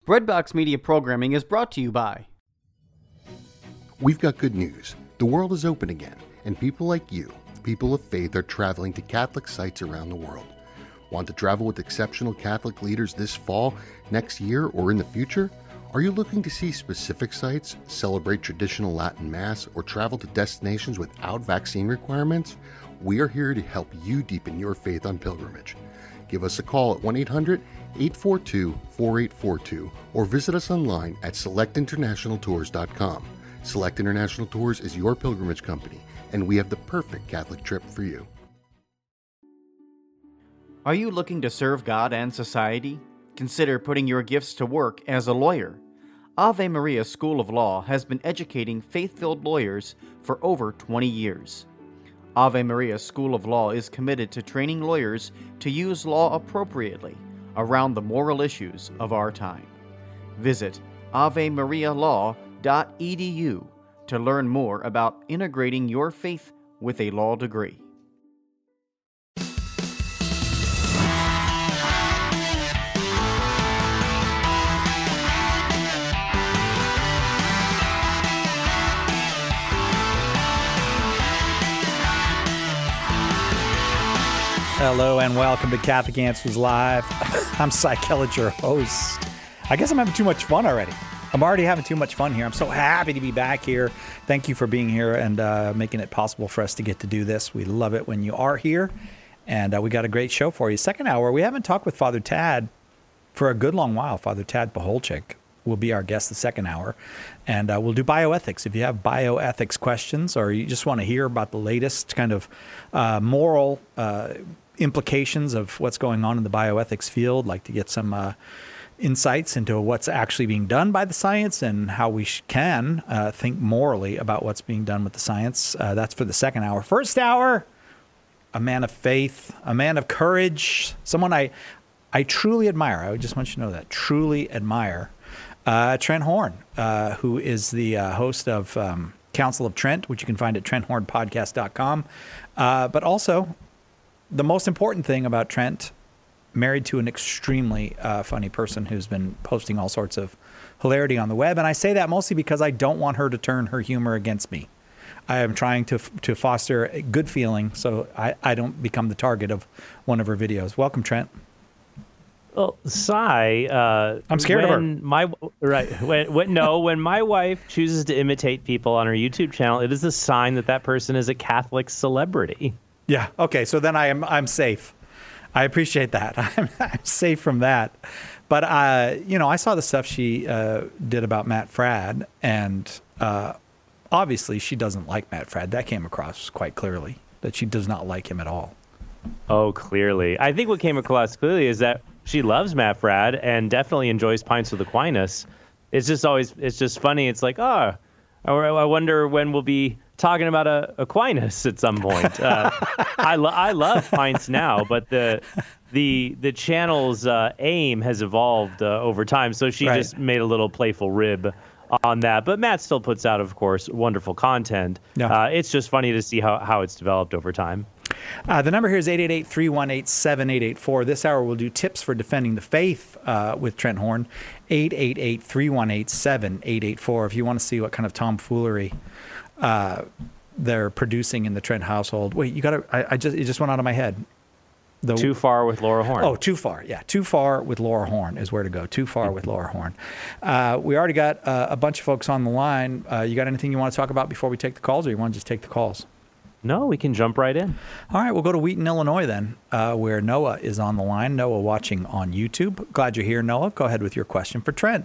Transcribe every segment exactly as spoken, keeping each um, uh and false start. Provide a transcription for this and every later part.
Breadbox Media Programming is brought to you by... We've got good news. The world is open again, and people like you, people of faith, are traveling to Catholic sites around the world. Want to travel with exceptional Catholic leaders this fall, next year, or in the future? Are you looking to see specific sites, celebrate traditional Latin Mass, or travel to destinations without vaccine requirements? We are here to help you deepen your faith on pilgrimage. Give us a call at one eight hundred, eight four two, four eight four two or visit us online at select international tours dot com. Select International Tours is your pilgrimage company, and we have the perfect Catholic trip for you. Are you looking to serve God and society? Consider putting your gifts to work as a lawyer. Ave Maria School of Law has been educating faith-filled lawyers for over twenty years. Ave Maria School of Law is committed to training lawyers to use law appropriately around the moral issues of our time. Visit ave maria law dot e d u to learn more about integrating your faith with a law degree. Hello and welcome to Catholic Answers Live. I'm Cy Kellett, your host. I guess I'm having too much fun already. I'm already having too much fun here. I'm so happy to be back here. Thank you for being here and uh, making it possible for us to get to do this. We love it when you are here. And uh, we got a great show for you. Second hour, we haven't talked with Father Tad for a good long while. Father Tad Pacholczyk will be our guest the second hour. And uh, we'll do bioethics. If you have bioethics questions or you just want to hear about the latest kind of uh, moral uh implications of what's going on in the bioethics field, like to get some uh, insights into what's actually being done by the science and how we sh- can uh, think morally about what's being done with the science. Uh, that's for the second hour. First hour, a man of faith, a man of courage, someone I I truly admire. I just want you to know that. Truly admire. Uh, Trent Horn, uh, who is the uh, host of um, Council of Trent, which you can find at trent horn podcast dot com. Uh, but also, the most important thing about Trent, married to an extremely uh, funny person who's been posting all sorts of hilarity on the web. And I say that mostly because I don't want her to turn her humor against me. I am trying to to foster a good feeling so I, I don't become the target of one of her videos. Welcome, Trent. Well, Cy, uh, I'm scared of her. My, right. When, when, no, when my wife chooses to imitate people on her YouTube channel, it is a sign that that person is a Catholic celebrity. Yeah. Okay. So then I am I'm safe. I appreciate that. I'm, I'm safe from that. But uh, you know, I saw the stuff she uh, did about Matt Fradd, and uh, obviously she doesn't like Matt Fradd. That came across quite clearly that she does not like him at all. Oh, clearly. I think what came across clearly is that she loves Matt Fradd and definitely enjoys Pints with Aquinas. It's just always it's just funny. It's like, oh, I wonder when we'll be talking about a Aquinas at some point. Uh, I lo- I love Pints now, but the the the channel's uh, aim has evolved uh, over time. So she right. just made a little playful rib on that. But Matt still puts out, of course, wonderful content. Yeah. Uh, it's just funny to see how, how it's developed over time. Uh, the number here is eight eight eight, three one eight, seven eight eight four. This hour we'll do tips for defending the faith uh, with Trent Horn. eight eight eight, three one eight, seven eight eight four. If you want to see what kind of tomfoolery uh, they're producing in the Trent household. Wait, you got to, I, I just, it just went out of my head. The, Too Far with Laura Horn. Oh, Too Far. Yeah. Too Far with Laura Horn is where to go. Too Far with Laura Horn. Uh, we already got uh, a bunch of folks on the line. Uh, you got anything you want to talk about before we take the calls, or you want to just take the calls? No, we can jump right in. All right, we'll go to Wheaton, Illinois then, uh, where Noah is on the line. Noah watching on YouTube. Glad you're here, Noah. Go ahead with your question for Trent.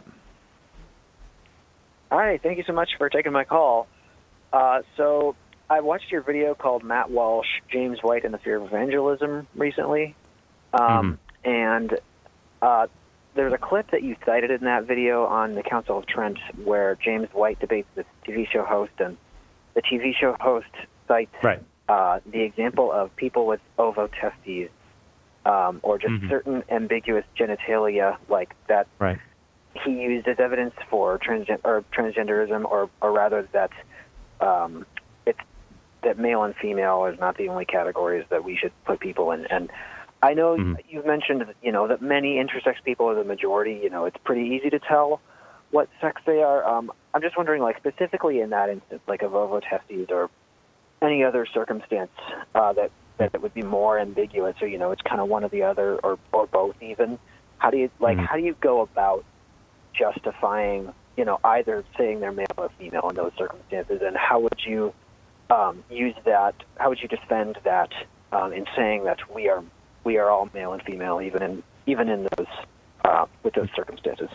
Hi, thank you so much for taking my call. Uh, so I watched your video called Matt Walsh, James White, and the Fear of Evangelism recently. Um, mm-hmm. And uh, there's a clip that you cited in that video on the Council of Trent where James White debates this T V show host, and the T V show host cites right. uh, the example of people with ovotestes um, or just mm-hmm. certain ambiguous genitalia like that right. he used as evidence for transgen- or transgenderism, or, or rather that um, it's that male and female is not the only categories that we should put people in. And I know Mm-hmm. you've mentioned, you know, that many intersex people are the majority. You know, it's pretty easy to tell what sex they are. Um, I'm just wondering, like, specifically in that instance, like a ovotestes or any other circumstance uh, that, that would be more ambiguous, or, you know, it's kind of one or the other, or, or both even. How do you, like, Mm-hmm. how do you go about justifying, you know, either saying they're male or female in those circumstances, and how would you um, use that, how would you defend that um, in saying that we are we are all male and female, even in even in those uh, with those circumstances?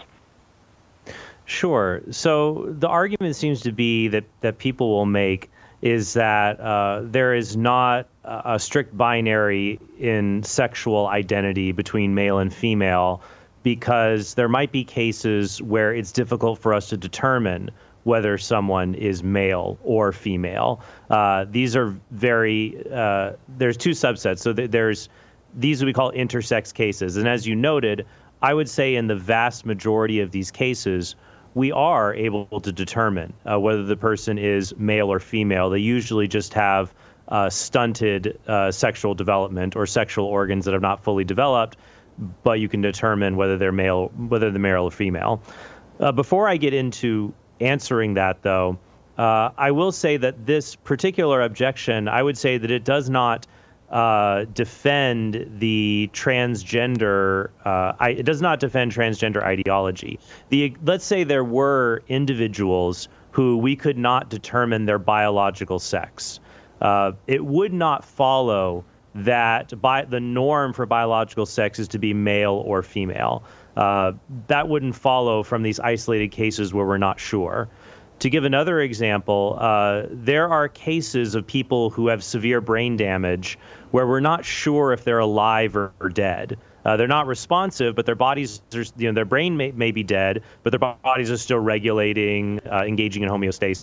Sure. So the argument seems to be that, that people will make is that uh, there is not a, a strict binary in sexual identity between male and female, because there might be cases where it's difficult for us to determine whether someone is male or female. Uh, these are very, uh, there's two subsets. So th- there's, these we call intersex cases. And as you noted, I would say in the vast majority of these cases, we are able to determine uh, whether the person is male or female. They usually just have uh, stunted uh, sexual development or sexual organs that have not fully developed, but you can determine whether they're male, whether they're male or female. Uh, before I get into answering that, though, uh, I will say that this particular objection, I would say that it does not uh, defend the transgender. Uh, I, it does not defend transgender ideology. The let's say there were individuals who we could not determine their biological sex. Uh, it would not follow that by the norm for biological sex is to be male or female. Uh, that wouldn't follow from these isolated cases where we're not sure. To give another example, uh, there are cases of people who have severe brain damage where we're not sure if they're alive or, or dead. Uh, they're not responsive, but their bodies, are, you know, their brain may, may be dead, but their bodies are still regulating, uh, engaging in homeostasis.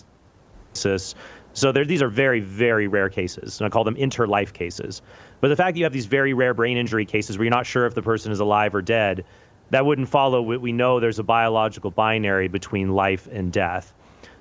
So these are very, very rare cases, and I call them inter-life cases. But the fact that you have these very rare brain injury cases where you're not sure if the person is alive or dead, that wouldn't follow. We know there's a biological binary between life and death.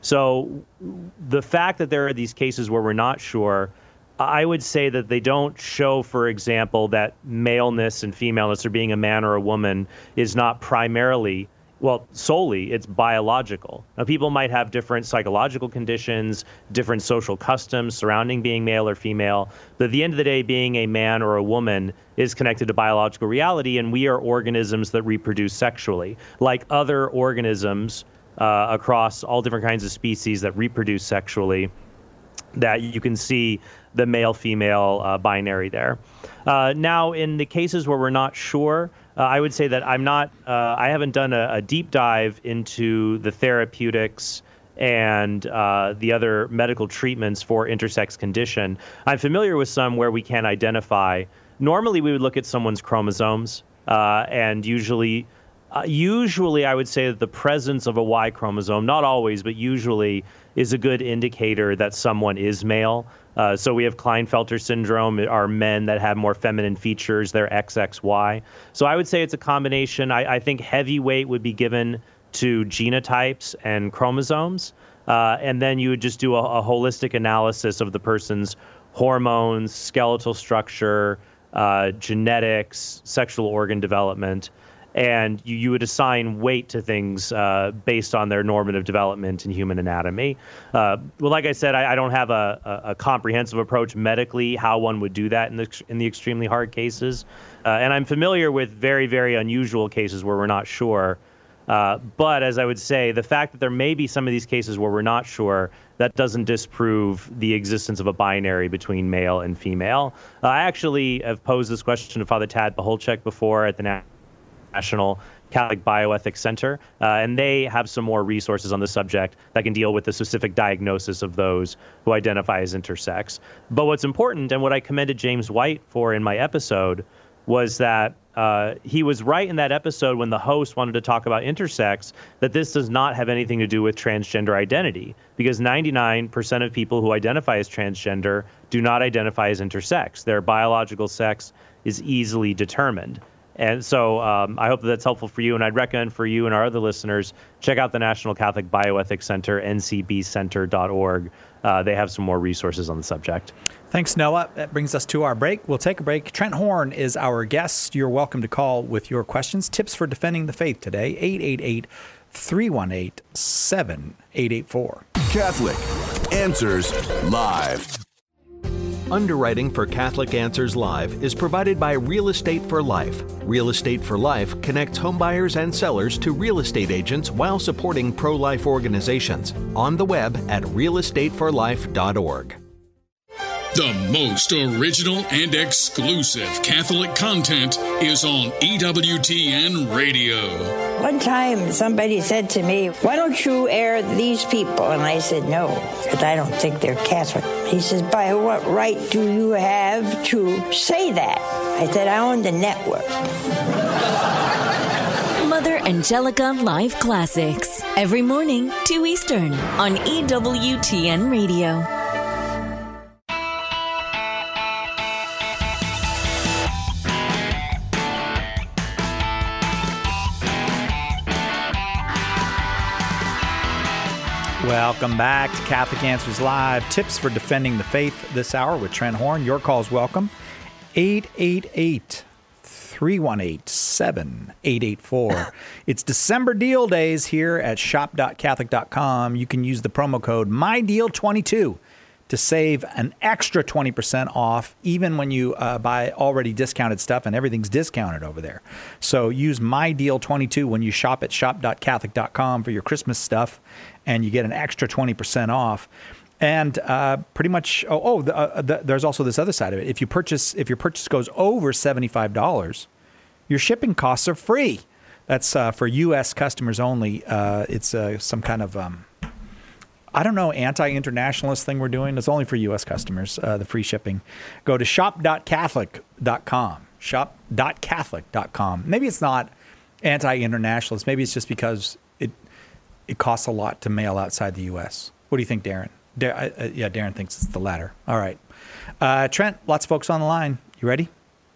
So the fact that there are these cases where we're not sure, I would say that they don't show, for example, that maleness and femaleness, or being a man or a woman, is not primarily, well, solely, it's biological. Now, people might have different psychological conditions, different social customs surrounding being male or female, but at the end of the day, being a man or a woman is connected to biological reality, and we are organisms that reproduce sexually. Like other organisms uh, across all different kinds of species that reproduce sexually, that you can see the male-female uh, binary there. Uh, now, in the cases where we're not sure, uh, I would say that I'm not, uh, I haven't done a, a deep dive into the therapeutics and uh, the other medical treatments for intersex condition. I'm familiar with some where we can identify. Normally, we would look at someone's chromosomes, uh, and usually, uh, usually I would say that the presence of a Y chromosome, not always, but usually, is a good indicator that someone is male. Uh, so we have Klinefelter syndrome, are men that have more feminine features, they're X X Y. So I would say it's a combination. I, I think heavy weight would be given to genotypes and chromosomes, uh, and then you would just do a, a holistic analysis of the person's hormones, skeletal structure, uh, genetics, sexual organ development, and you, you would assign weight to things uh, based on their normative development in human anatomy. Uh, well, like I said, I, I don't have a, a, a comprehensive approach medically how one would do that in the in the extremely hard cases, uh, and I'm familiar with very, very unusual cases where we're not sure. Uh, but as I would say, the fact that there may be some of these cases where we're not sure, that doesn't disprove the existence of a binary between male and female. Uh, I actually have posed this question to Father Tad Paholchek before at the Na- National Catholic Bioethics Center, uh, and they have some more resources on the subject that can deal with the specific diagnosis of those who identify as intersex. But what's important, and what I commended James White for in my episode, was that uh, he was right in that episode when the host wanted to talk about intersex, that this does not have anything to do with transgender identity, because ninety-nine percent of people who identify as transgender do not identify as intersex. Their biological sex is easily determined. And so um, I hope that that's helpful for you. And I'd recommend for you and our other listeners, check out the National Catholic Bioethics Center, N C B center dot org. Uh, they have some more resources on the subject. Thanks, Noah. That brings us to our break. We'll take a break. Trent Horn is our guest. You're welcome to call with your questions. Tips for defending the faith today, eight eight eight, three one eight, seven eight eight four. Catholic Answers Live. Underwriting for Catholic Answers Live is provided by Real Estate for Life. Real Estate for Life connects homebuyers and sellers to real estate agents while supporting pro-life organizations. On the web at real estate for life dot org. The most original and exclusive Catholic content is on E W T N Radio. One time somebody said to me, "Why don't you air these people?" And I said, "No, because I don't think they're Catholic." He says, "By what right do you have to say that?" I said, "I own the network." Mother Angelica Live Classics. Every morning, two Eastern on E W T N Radio. Welcome back to Catholic Answers Live. Tips for defending the faith this hour with Trent Horn. Your call's welcome. eight eight eight, three one eight, seven eight eight four. It's December deal days here at shop dot catholic dot com. You can use the promo code my deal twenty-two to save an extra twenty percent off, even when you uh, buy already discounted stuff, and everything's discounted over there. So use my deal twenty-two when you shop at shop dot catholic dot com for your Christmas stuff, and you get an extra twenty percent off. And uh, pretty much, oh, oh the, uh, the, there's also this other side of it. If you purchase, if your purchase goes over seventy-five dollars, your shipping costs are free. That's uh, for U S customers only. Uh, it's uh, some kind of, um, I don't know, anti-internationalist thing we're doing. It's only for U S customers, uh, the free shipping. Go to shop dot catholic dot com. shop dot catholic dot com. Maybe it's not anti-internationalist. Maybe it's just because it it costs a lot to mail outside the U S. What do you think, Darren? Dar- uh, yeah, Darren thinks it's the latter. All right. Uh, Trent, lots of folks on the line. You ready?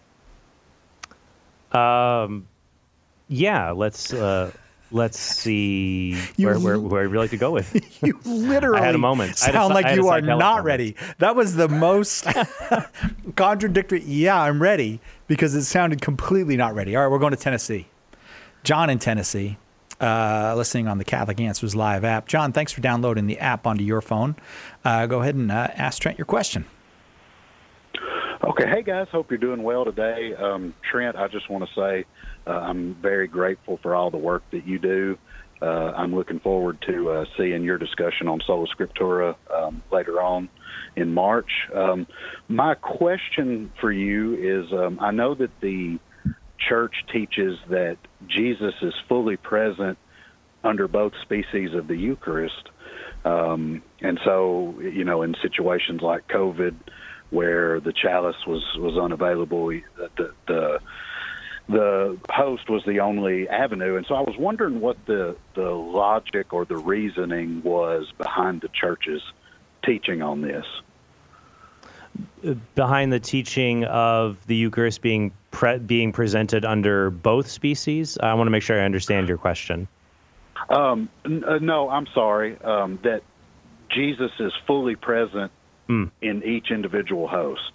Um, yeah, let's uh, let's see where, where where I'd like to go with. You literally I had a moment. sound I had a, like I had you a are not moment. ready. That was the most contradictory. Yeah, I'm ready, because it sounded completely not ready. All right, we're going to Tennessee. John in Tennessee, uh, listening on the Catholic Answers Live app. John, thanks for downloading the app onto your phone. Uh, go ahead and uh, ask Trent your question. Okay. Hey, guys. Hope you're doing well today. Um, Trent, I just want to say uh, I'm very grateful for all the work that you do. Uh, I'm looking forward to uh, seeing your discussion on Sola Scriptura um, later on in March. Um, my question for you is, um, I know that the Church teaches that Jesus is fully present under both species of the Eucharist. Um, and so, you know, in situations like COVID, where the chalice was, was unavailable, the, the the host was the only avenue. And so I was wondering what the, the logic or the reasoning was behind the Church's teaching on this. Behind the teaching of the Eucharist being pre- being presented under both species? I want to make sure I understand your question. Um, n- uh, no, I'm sorry, um, that Jesus is fully present mm. in each individual host.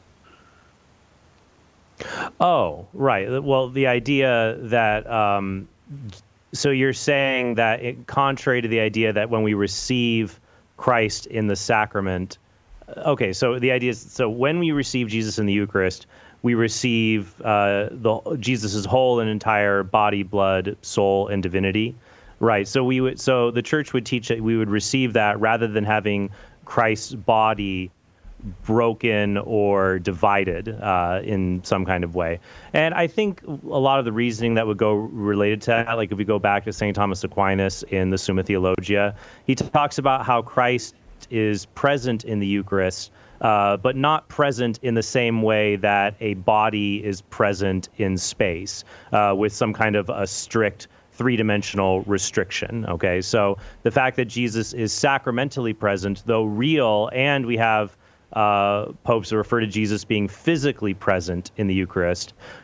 Oh, right. Well, the idea that, um, so you're saying that it, contrary to the idea that when we receive Christ in the sacrament, okay, so the idea is, so when we receive Jesus in the Eucharist, we receive uh, the Jesus's whole and entire body, blood, soul, and divinity, right? So we would, so the Church would teach that we would receive that rather than having Christ's body broken or divided uh, in some kind of way. And I think a lot of the reasoning that would go related to that, like if we go back to Saint Thomas Aquinas in the Summa Theologia, he talks about how Christ is present in the Eucharist, uh, but not present in the same way that a body is present in space, uh, with some kind of a strict three-dimensional restriction. Okay, so the fact that Jesus is sacramentally present, though real, and we have uh, popes who refer to Jesus being physically present in the Eucharist,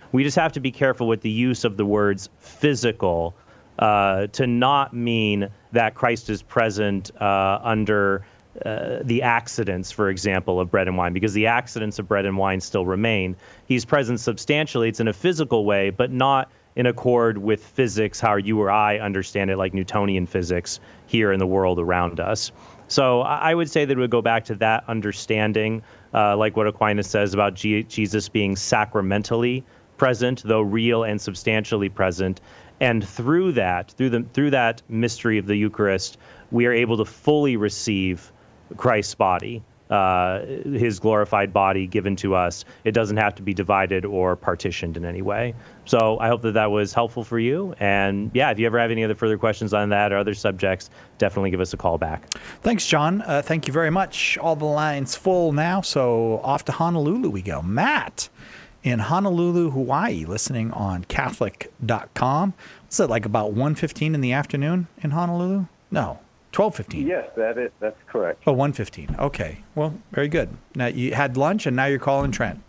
We just have to be careful with the use of the words physical uh, to not mean that Christ is present uh, under uh, the accidents, for example, of bread and wine, because the accidents of bread and wine still remain. He's present substantially. It's in a physical way, but not in accord with physics, how you or I understand it, like Newtonian physics here in the world around us. So I would say that it would go back to that understanding, uh, like what Aquinas says about G- Jesus being sacramentally present, though real and substantially present. And through that, through the through that mystery of the Eucharist, we are able to fully receive Christ's body, uh, his glorified body given to us. It doesn't have to be divided or partitioned in any way. So I hope that that was helpful for you. And yeah, if you ever have any other further questions on that or other subjects, definitely give us a call back. Thanks, John. Uh, thank you very much. All the lines full now, so off to Honolulu we go. Matt in Honolulu, Hawaii, listening on Catholic dot com. What's it, like about one fifteen in the afternoon in Honolulu? No. twelve fifteen. Yes, that is, that's correct. Oh, one fifteen. Okay. Well, very good. Now, you had lunch, and now you're calling Trent.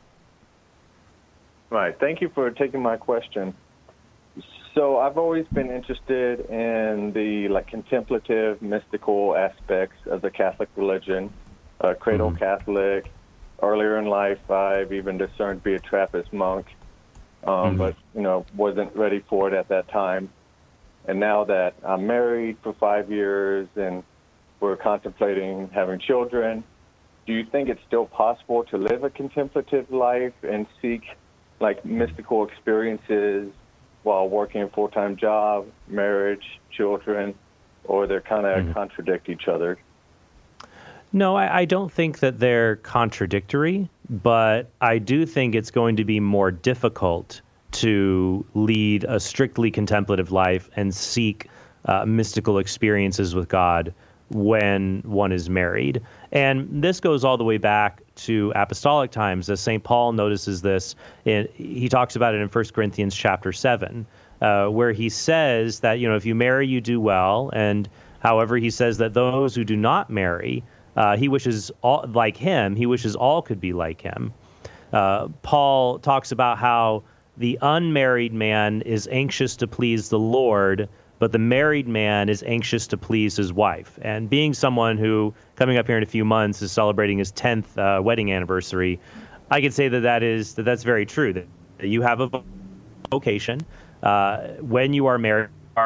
Right. Thank you for taking my question. So I've always been interested in the like contemplative, mystical aspects of the Catholic religion, uh, cradle mm-hmm. Catholic. Earlier in life, I've even discerned to be a Trappist monk, um, mm-hmm. but, you know, wasn't ready for it at that time. And now that I'm married for five years and we're contemplating having children, do you think it's still possible to live a contemplative life and seek, like, mystical experiences while working a full-time job, marriage, children, or they kind of mm-hmm. contradict each other? No, I, I don't think that they're contradictory, but I do think it's going to be more difficult to lead a strictly contemplative life and seek uh, mystical experiences with God when one is married. And this goes all the way back to apostolic times, as Saint Paul notices this. In, he talks about it in First Corinthians chapter seven, uh, where he says that, you know, if you marry, you do well. And however, he says that those who do not marry, uh, he wishes all like him, he wishes all could be like him. Uh, Paul talks about how the unmarried man is anxious to please the Lord, but the married man is anxious to please his wife. And being someone who, coming up here in a few months, is celebrating his tenth uh, wedding anniversary, I could say that that is that that's very true. That you have a vocation. Uh, when you are married,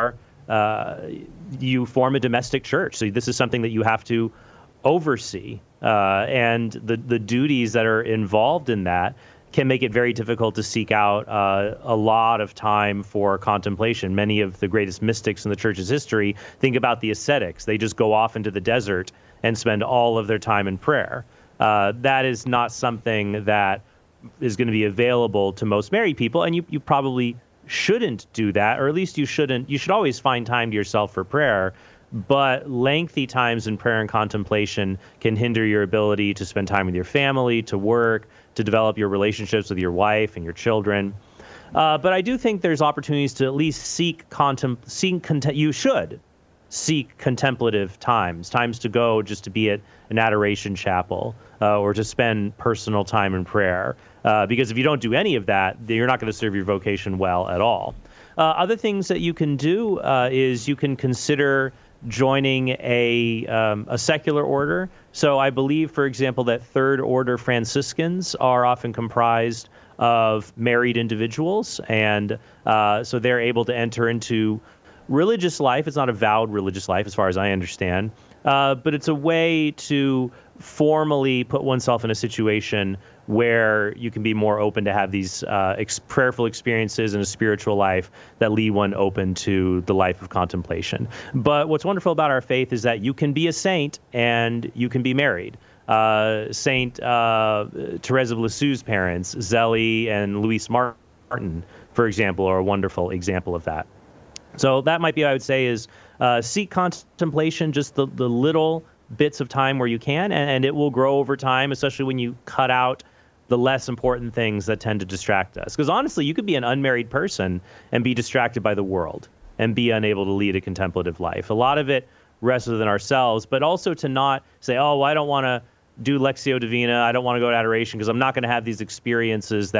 uh, you form a domestic church. So this is something that you have to oversee, uh, and the the duties that are involved in that can make it very difficult to seek out uh, a lot of time for contemplation. Many of the greatest mystics in the church's history, think about the ascetics. They just go off into the desert and spend all of their time in prayer. Uh, that is not something that is going to be available to most married people, and you, you probably shouldn't do that, or at least you shouldn't. You should always find time to yourself for prayer, but lengthy times in prayer and contemplation can hinder your ability to spend time with your family, to work, to develop your relationships with your wife and your children. Uh, but I do think there's opportunities to at least seek contem- seek cont- you should seek contemplative times, times to go just to be at an adoration chapel uh, or to spend personal time in prayer. Uh, because if you don't do any of that, you're not going to serve your vocation well at all. Uh, other things that you can do uh, is you can consider joining a um, a secular order. So I believe, for example, that Third Order Franciscans are often comprised of married individuals, and uh, so they're able to enter into religious life. It's not a vowed religious life, as far as I understand, uh, but it's a way to formally put oneself in a situation where you can be more open to have these uh, ex- prayerful experiences in a spiritual life that lead one open to the life of contemplation. But what's wonderful about our faith is that you can be a saint and you can be married. Uh, Saint uh, Therese of Lisieux's parents, Zélie and Louis Martin, for example, are a wonderful example of that. So that might be, I would say, is uh, seek contemplation, just the, the little bits of time where you can, and, and it will grow over time, especially when you cut out the less important things that tend to distract us. Because honestly, you could be an unmarried person and be distracted by the world and be unable to lead a contemplative life. A lot of it rests within ourselves, but also to not say, oh, well, I don't want to do Lectio Divina, I don't want to go to adoration because I'm not going to have these experiences that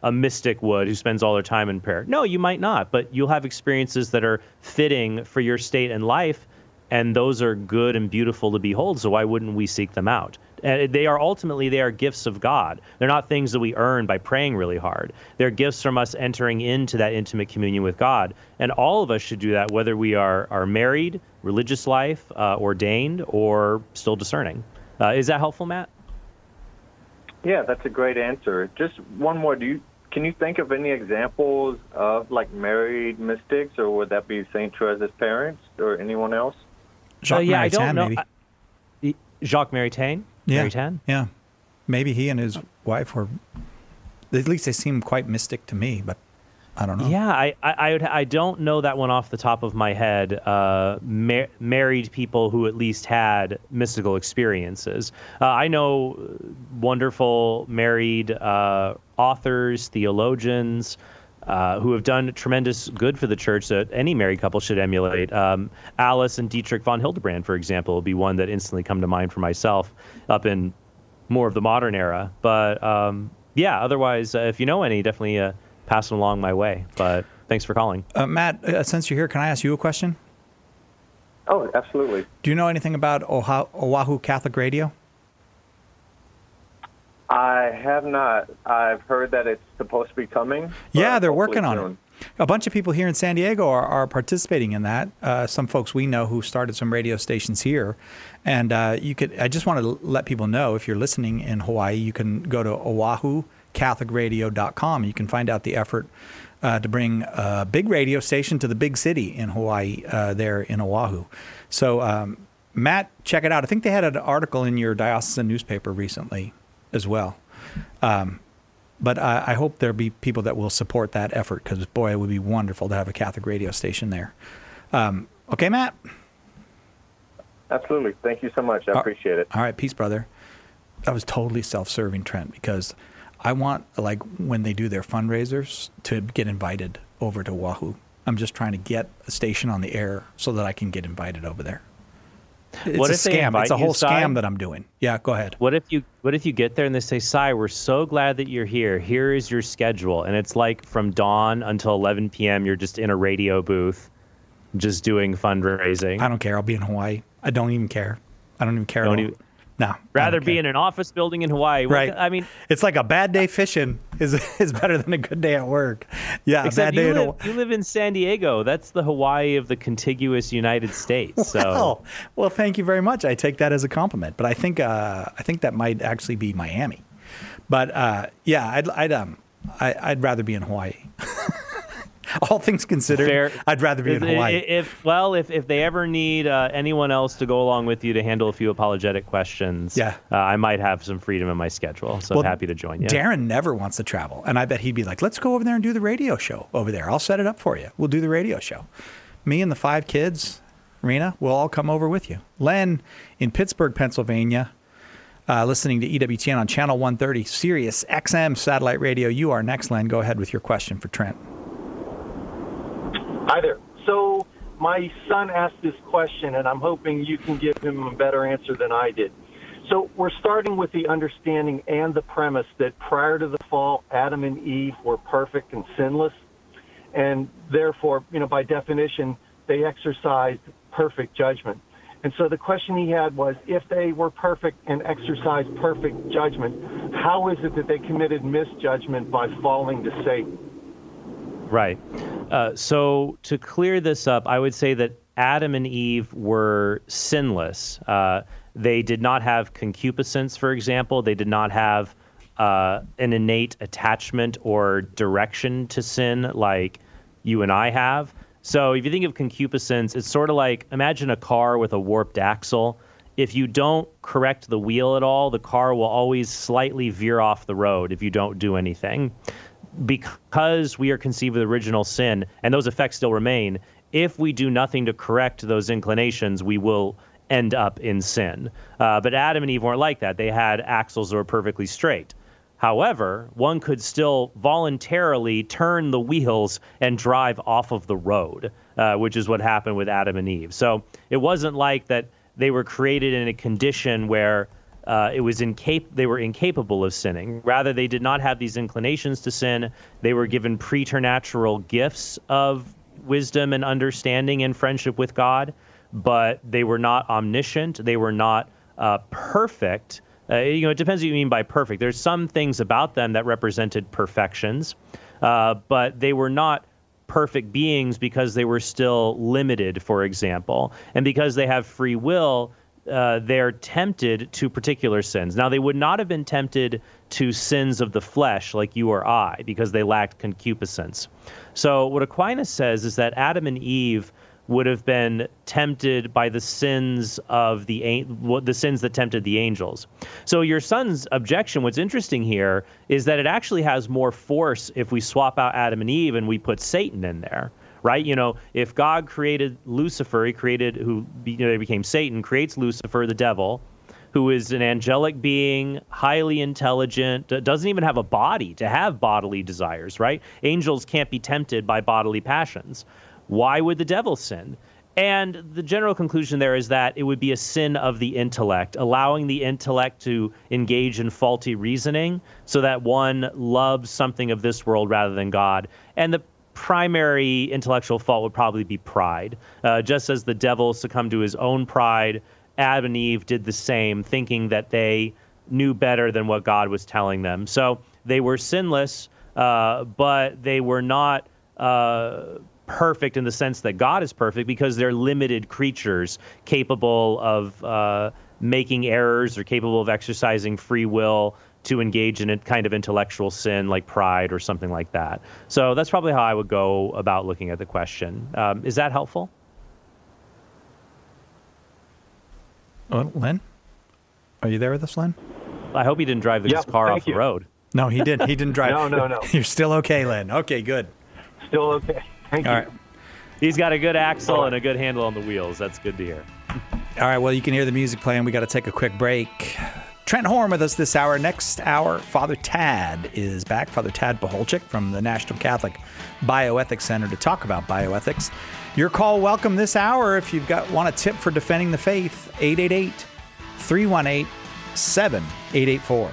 a mystic would who spends all their time in prayer. No, you might not, but you'll have experiences that are fitting for your state in life, and those are good and beautiful to behold, so why wouldn't we seek them out? And they are ultimately, they are gifts of God. They're not things that we earn by praying really hard. They're gifts from us entering into that intimate communion with God. And all of us should do that, whether we are, are married, religious life, uh, ordained, or still discerning. Uh, is that helpful, Matt? Yeah, that's a great answer. Just one more. Do you can you think of any examples of like married mystics, or would that be Saint Teresa's parents or anyone else? Jacques uh, yeah, I don't know. maybe. I, Jacques Maritain? Yeah, Maritain? yeah. Maybe he and his wife were. At least they seem quite mystic to me, but I don't know. Yeah, I I, I, would, I don't know that one off the top of my head. Uh, mar- married people who at least had mystical experiences. Uh, I know wonderful married uh, authors, theologians, uh, who have done tremendous good for the church that any married couple should emulate. Um, Alice and Dietrich von Hildebrand, for example, would be one that instantly come to mind for myself up in more of the modern era. But um, yeah, otherwise, uh, if you know any, definitely uh, pass them along my way. But thanks for calling. Uh, Matt, uh, since you're here, can I ask you a question? Oh, absolutely. Do you know anything about Oha- Oahu Catholic Radio? I have not. I've heard that it's supposed to be coming. Yeah, they're working on soon. it. A bunch of people here in San Diego are, are participating in that. Uh, some folks we know who started some radio stations here. And uh, you could. I just want to let people know, if you're listening in Hawaii, you can go to oahu catholic radio dot com. You can find out the effort uh, to bring a big radio station to the big city in Hawaii, uh, there in Oahu. So, um, Matt, check it out. I think they had an article in your diocesan newspaper recently as well. Um, but I, I hope there'll be people that will support that effort, because, boy, it would be wonderful to have a Catholic radio station there. Um, okay, Matt? Absolutely. Thank you so much. I appreciate it. All right. Peace, brother. That was totally self-serving, Trent, because I want, like, when they do their fundraisers, to get invited over to Oahu. I'm just trying to get a station on the air so that I can get invited over there. It's what a if scam. It's a whole you, scam that I'm doing. Yeah, go ahead. What if you What if you get there and they say, "Cy, we're so glad that you're here. Here is your schedule," and it's like from dawn until eleven p.m. You're just in a radio booth, just doing fundraising. I don't care. I'll be in Hawaii. I don't even care. I don't even care. Don't at all. even, no. Rather be in an office building in Hawaii. Right. I mean, it's like a bad day fishing is is better than a good day at work. Yeah, a bad day. You at live, a... you live in San Diego. That's the Hawaii of the contiguous United States. So. Well, well, thank you very much. I take that as a compliment. But I think uh, I think that might actually be Miami. But uh, yeah, I'd I'd um I, I'd rather be in Hawaii. All things considered, Fair. I'd rather be in Hawaii. If well, if, if they ever need uh, anyone else to go along with you to handle a few apologetic questions, yeah. uh, I might have some freedom in my schedule. So well, I'm happy to join you. Darren never wants to travel, and I bet he'd be like, "Let's go over there and do the radio show over there. I'll set it up for you. We'll do the radio show." Me and the five kids, Rena, we'll all come over with you. Len in Pittsburgh, Pennsylvania, uh, listening to E W T N on Channel one thirty, Sirius X M satellite radio. You are next, Len. Go ahead with your question for Trent. Hi there. So my son asked this question, and I'm hoping you can give him a better answer than I did. So we're starting with the understanding and the premise that prior to the fall, Adam and Eve were perfect and sinless, and therefore, you know, by definition, they exercised perfect judgment. And so the question he had was, if they were perfect and exercised perfect judgment, how is it that they committed misjudgment by falling to Satan? Right. Uh, so to clear this up, I would say that Adam and Eve were sinless. Uh, they did not have concupiscence, for example. They did not have uh, an innate attachment or direction to sin like you and I have. So if you think of concupiscence, it's sort of like, imagine a car with a warped axle. If you don't correct the wheel at all, the car will always slightly veer off the road if you don't do anything. Because we are conceived of the original sin, and those effects still remain, if we do nothing to correct those inclinations, we will end up in sin. Uh, but Adam and Eve weren't like that. They had axles that were perfectly straight. However, one could still voluntarily turn the wheels and drive off of the road, uh, which is what happened with Adam and Eve. So it wasn't like that they were created in a condition where uh, it was incap- they were incapable of sinning. Rather, they did not have these inclinations to sin. They were given preternatural gifts of wisdom and understanding and friendship with God, but they were not omniscient. They were not uh, perfect. Uh, you know, it depends what you mean by perfect. There's some things about them that represented perfections, uh, but they were not perfect beings because they were still limited, for example. And because they have free will, uh, they're tempted to particular sins. Now, they would not have been tempted to sins of the flesh like you or I because they lacked concupiscence. So what Aquinas says is that Adam and Eve would have been tempted by the sins of the the sins that tempted the angels. So your son's objection, what's interesting here, is that it actually has more force if we swap out Adam and Eve and we put Satan in there, right? You know, if God created Lucifer, he created, who you know, became Satan, creates Lucifer, the devil, who is an angelic being, highly intelligent, doesn't even have a body to have bodily desires, right? Angels can't be tempted by bodily passions. Why would the devil sin? And the general conclusion there is that it would be a sin of the intellect, allowing the intellect to engage in faulty reasoning so that one loves something of this world rather than God. And the primary intellectual fault would probably be pride. Uh, just as the devil succumbed to his own pride, Adam and Eve did the same, thinking that they knew better than what God was telling them. So they were sinless, uh, but they were not uh, perfect in the sense that God is perfect because they're limited creatures capable of uh, making errors or capable of exercising free will to engage in a kind of intellectual sin like pride or something like that. So that's probably how I would go about looking at the question. Um, is that helpful? Oh, Len? Are you there with us, Len? I hope he didn't drive this Yep, car off you. the road. No, he didn't. He didn't drive. No, no, no. You're still okay, Len. Okay, good. Still okay. Thank All you. right. He's got a good axle and a good handle on the wheels. That's good to hear. All right, well, you can hear the music playing. We got to take a quick break. Trent Horn with us this hour. Next hour, Father Tad is back. Father Tad Paholczyk from the National Catholic Bioethics Center to talk about bioethics. Your call welcome this hour if you've got want a tip for defending the faith. eight eight eight, three one eight, seven eight eight four.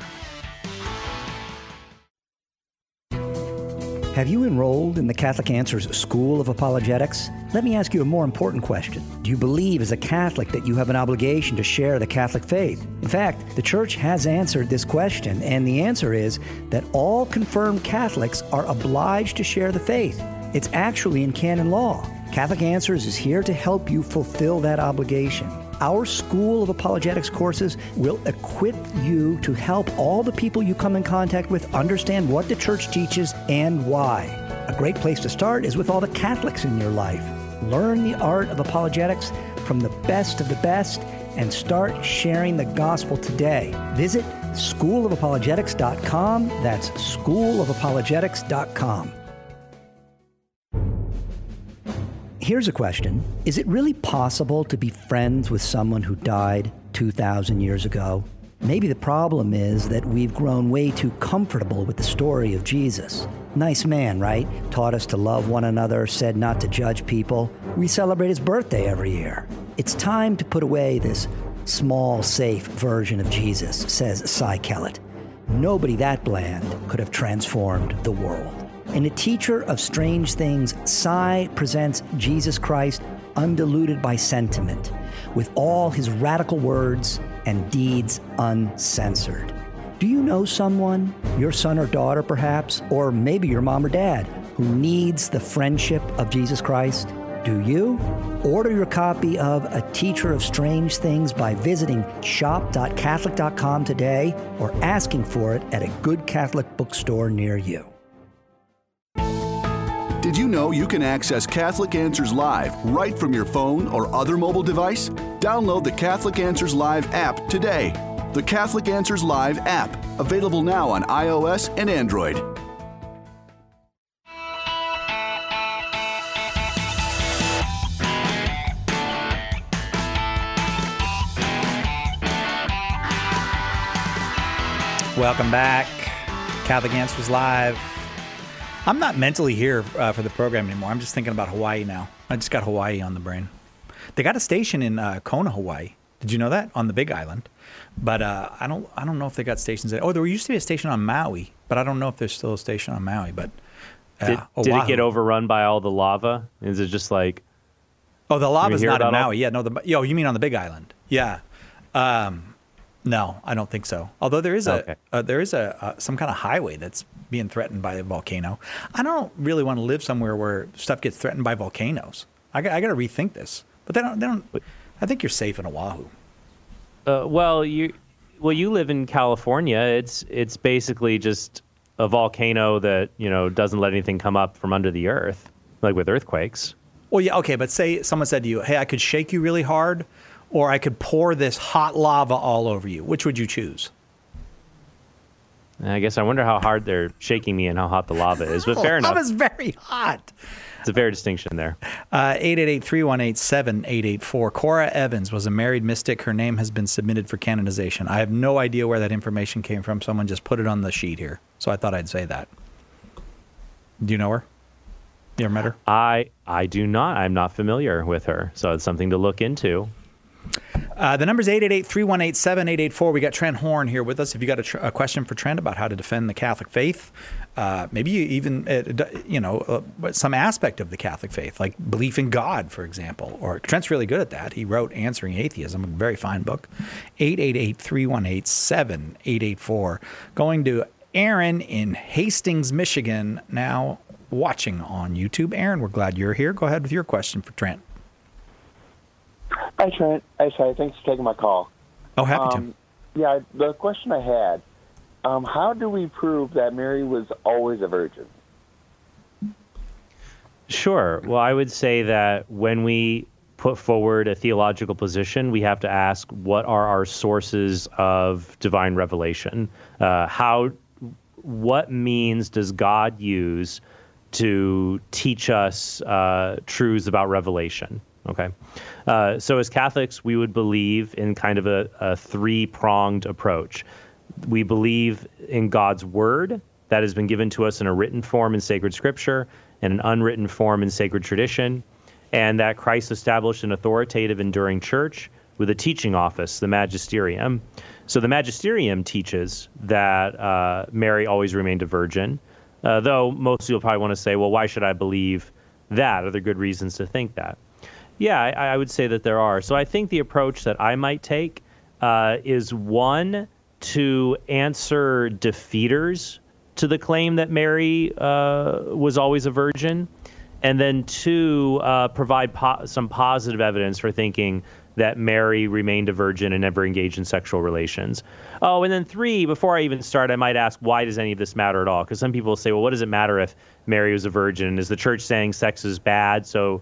Have you enrolled in the Catholic Answers School of Apologetics? Let me ask you a more important question. Do you believe as a Catholic that you have an obligation to share the Catholic faith? In fact, the Church has answered this question, and the answer is that all confirmed Catholics are obliged to share the faith. It's actually in canon law. Catholic Answers is here to help you fulfill that obligation. Our School of Apologetics courses will equip you to help all the people you come in contact with understand what the Church teaches and why. A great place to start is with all the Catholics in your life. Learn the art of apologetics from the best of the best and start sharing the gospel today. Visit school of apologetics dot com. That's school of apologetics dot com. Here's a question. Is it really possible to be friends with someone who died two thousand years ago? Maybe the problem is that we've grown way too comfortable with the story of Jesus. Nice man, right? Taught us to love one another, said not to judge people. We celebrate his birthday every year. It's time to put away this small, safe version of Jesus, says Cy Kellett. Nobody that bland could have transformed the world. In A Teacher of Strange Things, Cy presents Jesus Christ undiluted by sentiment, with all his radical words and deeds uncensored. Do you know someone, your son or daughter perhaps, or maybe your mom or dad, who needs the friendship of Jesus Christ? Do you? Order your copy of A Teacher of Strange Things by visiting shop dot catholic dot com today or asking for it at a good Catholic bookstore near you. Did you know you can access Catholic Answers Live right from your phone or other mobile device? Download the Catholic Answers Live app today. The Catholic Answers Live app, available now on iOS and Android. Welcome back. Catholic Answers Live. I'm not mentally here uh, for the program anymore. I'm just thinking about Hawaii now. I just got Hawaii on the brain. They got a station in uh, Kona, Hawaii. Did you know that? On the Big Island. But uh, I don't I don't know if they got stations there. Oh, there used to be a station on Maui, but I don't know if there's still a station on Maui. But uh, did, did it get overrun by all the lava? Is it just like... Oh, the lava's not in Maui. All? Yeah, no, the yo, you mean on the Big Island? Yeah. Um, no, I don't think so. Although there is a okay. uh, there is a uh, some kind of highway that's being threatened by a volcano. I don't really want to live somewhere where stuff gets threatened by volcanoes. I got I got to rethink this. But they don't they don't. I think you're safe in Oahu. Uh, well, you well you live in California. It's it's basically just a volcano that, you know, doesn't let anything come up from under the earth, like with earthquakes. Well, yeah, okay, but say someone said to you, "Hey, I could shake you really hard, or I could pour this hot lava all over you. Which would you choose?" I guess I wonder how hard they're shaking me and how hot the lava is, but fair enough. Lava's very hot. It's a fair distinction there. Uh, eight eight eight, three one eight, seven eight eight four. Cora Evans was a married mystic. Her name has been submitted for canonization. I have no idea where that information came from. Someone just put it on the sheet here, so I thought I'd say that. Do you know her? You ever met her? I I do not. I'm not familiar with her, so it's something to look into. Uh, the number is eight eight eight, three one eight, seven eight eight four. We got Trent Horn here with us. If you got a, tr- a question for Trent about how to defend the Catholic faith, uh, maybe you even, uh, you know, uh, some aspect of the Catholic faith, like belief in God, for example. Or Trent's really good at that. He wrote Answering Atheism, a very fine book. eight eight eight, three one eight, seven eight eight four. Going to Aaron in Hastings, Michigan, now watching on YouTube. Aaron, we're glad you're here. Go ahead with your question for Trent. Hi, Trent. Hi, Shai. Thanks for taking my call. Oh, happy um, to. Yeah, the question I had, um, how do we prove that Mary was always a virgin? Sure. Well, I would say that when we put forward a theological position, we have to ask, what are our sources of divine revelation? Uh, how, what means does God use to teach us uh, truths about revelation? Okay. Uh, so as Catholics, we would believe in kind of a, a three-pronged approach. We believe in God's word that has been given to us in a written form in sacred scripture and an unwritten form in sacred tradition, and that Christ established an authoritative, enduring church with a teaching office, the magisterium. So the magisterium teaches that uh, Mary always remained a virgin, uh, though most people probably want to say, well, why should I believe that? Are there good reasons to think that? Yeah, I, I would say that there are. So I think the approach that I might take uh, is, one, to answer defeaters to the claim that Mary uh, was always a virgin, and then two, uh, provide po- some positive evidence for thinking that Mary remained a virgin and never engaged in sexual relations. Oh, and then three, before I even start, I might ask, why does any of this matter at all? Because some people say, well, what does it matter if Mary was a virgin? Is the church saying sex is bad, so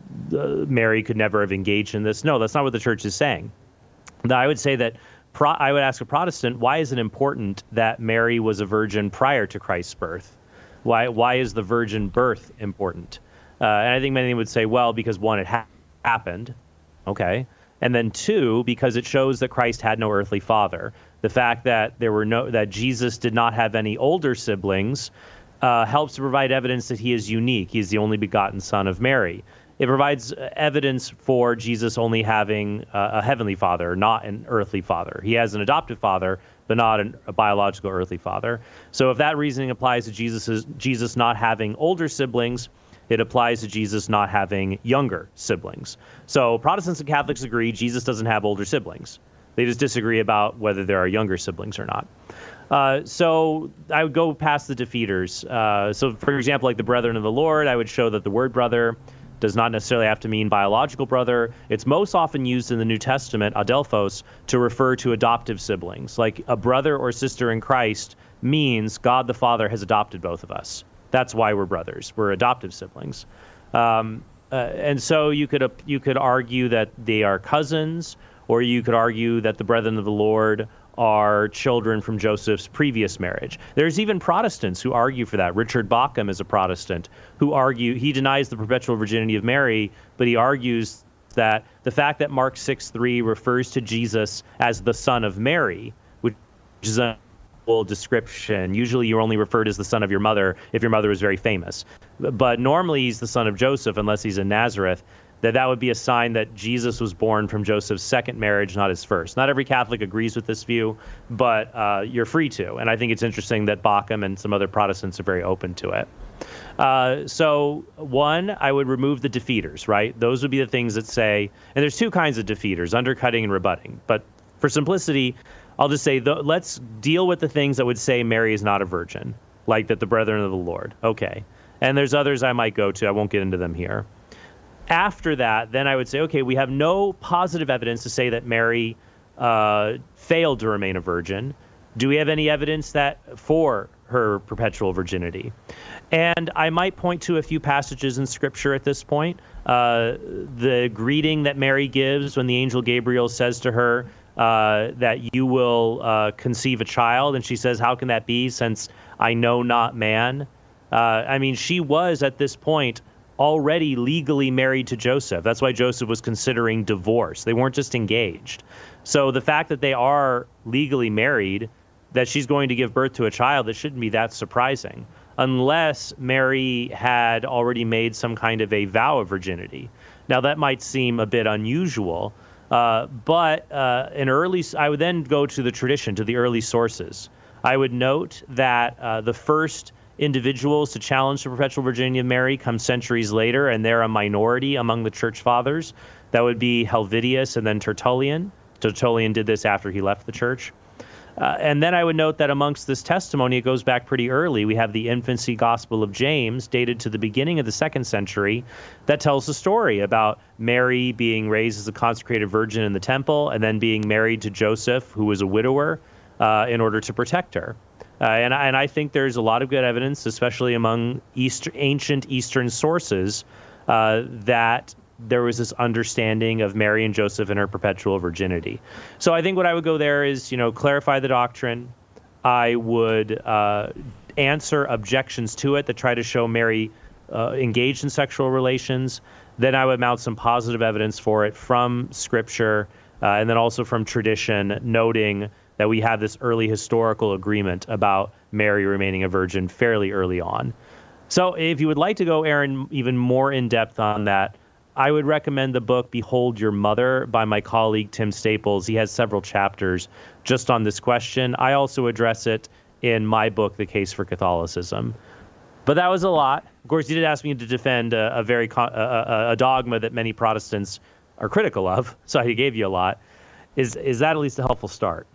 Uh, Mary could never have engaged in this? No, that's not what the church is saying. Now, I would say that pro- I would ask a Protestant, why is it important that Mary was a virgin prior to Christ's birth? Why why is the virgin birth important? Uh, and I think many would say, well, because one, it ha- happened, okay, and then two, because it shows that Christ had no earthly father. The fact that there were no that Jesus did not have any older siblings uh, helps to provide evidence that he is unique. He is the only begotten Son of Mary. It provides evidence for Jesus only having uh, a heavenly father, not an earthly father. He has an adoptive father, but not an, a biological earthly father. So if that reasoning applies to Jesus, Jesus not having older siblings, it applies to Jesus not having younger siblings. So Protestants and Catholics agree Jesus doesn't have older siblings. They just disagree about whether there are younger siblings or not. Uh, so I would go past the defeaters. Uh, so, for example, like the Brethren of the Lord, I would show that the word brother does not necessarily have to mean biological brother. It's most often used in the New Testament, adelphos, to refer to adoptive siblings. Like a brother or sister in Christ means God the Father has adopted both of us. That's why we're brothers. We're adoptive siblings. Um, uh, and so you could uh, you could argue that they are cousins, or you could argue that the Brethren of the Lord are children from Joseph's previous marriage. There's even Protestants who argue for that. Richard Bauckham is a Protestant who argue, he denies the perpetual virginity of Mary, but he argues that the fact that Mark six three refers to Jesus as the son of Mary, which is a full description. Usually you're only referred as the son of your mother if your mother is very famous. But normally he's the son of Joseph unless he's in Nazareth. that that would be a sign that Jesus was born from Joseph's second marriage, not his first. Not every Catholic agrees with this view, but uh, you're free to. And I think it's interesting that Bauckham and some other Protestants are very open to it. Uh, so one, I would remove the defeaters, right? Those would be the things that say, and there's two kinds of defeaters, undercutting and rebutting. But for simplicity, I'll just say, the, let's deal with the things that would say Mary is not a virgin, like that the brethren of the Lord. Okay. And there's others I might go to. I won't get into them here. After that, then I would say, okay, we have no positive evidence to say that Mary uh, failed to remain a virgin. Do we have any evidence that for her perpetual virginity? And I might point to a few passages in Scripture at this point. Uh, the greeting that Mary gives when the angel Gabriel says to her uh, that you will uh, conceive a child, and she says, how can that be since I know not man? Uh, I mean, she was at this point already legally married to Joseph. That's why Joseph was considering divorce. They weren't just engaged. So the fact that they are legally married, that she's going to give birth to a child, that shouldn't be that surprising, unless Mary had already made some kind of a vow of virginity. Now, that might seem a bit unusual, uh, but uh, an early, I would then go to the tradition, to the early sources. I would note that uh, the first individuals to challenge the perpetual virginity of Mary come centuries later, and they're a minority among the church fathers. That would be Helvidius and then Tertullian. Tertullian did this after he left the church. Uh, and then I would note that amongst this testimony, it goes back pretty early. We have the infancy Gospel of James, dated to the beginning of the second century, that tells the story about Mary being raised as a consecrated virgin in the temple and then being married to Joseph, who was a widower, uh, in order to protect her. Uh, and, and I think there's a lot of good evidence, especially among East, ancient Eastern sources, uh, that there was this understanding of Mary and Joseph and her perpetual virginity. So I think what I would go there is, you know, clarify the doctrine. I would uh, answer objections to it that try to show Mary uh, engaged in sexual relations. Then I would mount some positive evidence for it from Scripture uh, and then also from tradition, noting that we have this early historical agreement about Mary remaining a virgin fairly early on. So if you would like to go, Aaron, even more in depth on that, I would recommend the book Behold Your Mother by my colleague Tim Staples. He has several chapters just on this question. I also address it in my book, The Case for Catholicism. But that was a lot. Of course, you did ask me to defend a, a very co- a, a dogma that many Protestants are critical of, so I gave you a lot. Is is that at least a helpful start?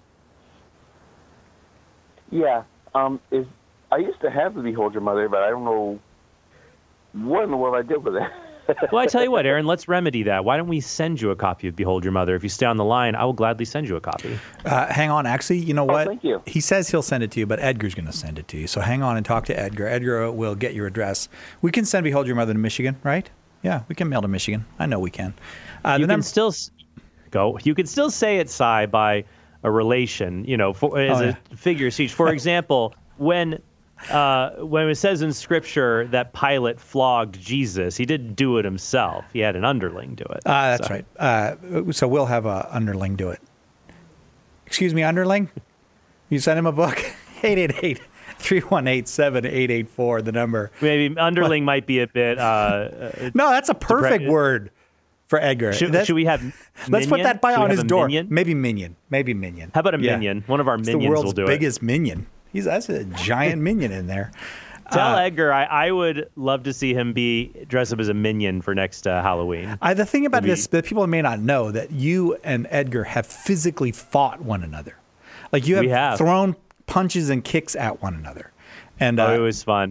Yeah. Um, is I used to have the Behold Your Mother, but I don't know what in the world I did with it. Well, I tell you what, Aaron, let's remedy that. Why don't we send you a copy of Behold Your Mother? If you stay on the line, I will gladly send you a copy. Uh, hang on. Actually, you know what? Oh, thank you. He says he'll send it to you, but Edgar's going to send it to you. So hang on and talk to Edgar. Edgar will get your address. We can send Behold Your Mother to Michigan, right? Yeah, we can mail to Michigan. I know we can. Uh, you the can num- still go. You can still say it, Cy, by a relation, you know, for, as Oh, a yeah. figure of speech. For example, when uh, when it says in Scripture that Pilate flogged Jesus, he didn't do it himself. He had an underling do it. Uh, that's So- right. Uh, so we'll have a underling do it. Excuse me, underling? You send him a book? eight eight eight, three one eight, seven eight eight four, the number. Maybe underling might be a bit... Uh, uh, No, that's a perfect depre- word for Edgar. Should, That's- should we have Let's put minion? that by Should we on have his a door. minion? Maybe minion. Maybe minion. How about a Yeah. minion? One of our It's minions the world's will do biggest minion. He's that's a giant minion in there. Tell Uh, Edgar I, I would love to see him be dressed up as a minion for next uh, Halloween. I, the thing about Maybe- this that people may not know that you and Edgar have physically fought one another. Like you have, We have. thrown punches and kicks at one another. And uh, Oh, it was fun.